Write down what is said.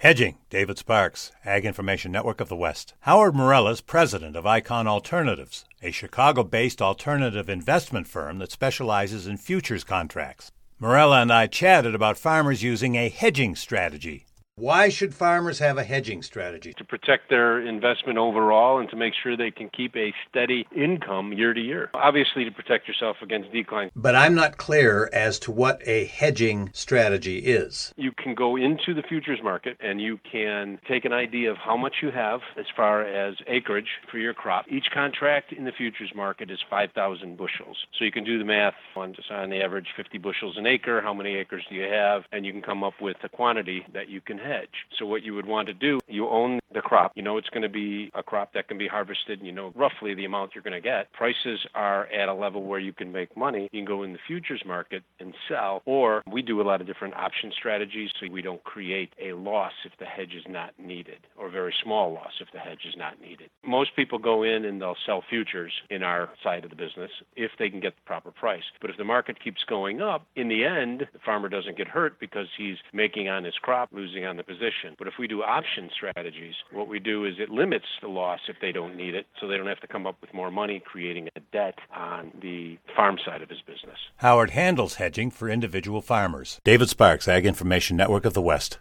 Hedging, David Sparks, Ag Information Network of the West. Howard Morella is president of Icon Alternatives, a Chicago-based alternative investment firm that specializes in futures contracts. Morella and I chatted about farmers using a hedging strategy. Why should farmers have a hedging strategy? To protect their investment overall and to make sure they can keep a steady income year to year. Obviously, to protect yourself against decline. But I'm not clear as to what a hedging strategy is. You can go into the futures market and you can take an idea of how much you have as far as acreage for your crop. Each contract in the futures market is 5,000 bushels. So you can do the math on the average 50 bushels an acre. How many acres do you have? And you can come up with a quantity that you can hedge. So what you would want to do, you own the crop. You know it's going to be a crop that can be harvested, and you know roughly the amount you're going to get. Prices are at a level where you can make money. You can go in the futures market and sell, or we do a lot of different option strategies so we don't create a loss if the hedge is not needed, or a very small loss if the hedge is not needed. Most people go in and they'll sell futures in our side of the business if they can get the proper price. But if the market keeps going up, in the end, the farmer doesn't get hurt because he's making on his crop, losing on the position. But if we do option strategies, what we do is it limits the loss if they don't need it, so they don't have to come up with more money, creating a debt on the farm side of his business. Howard handles hedging for individual farmers. David Sparks, Ag Information Network of the West.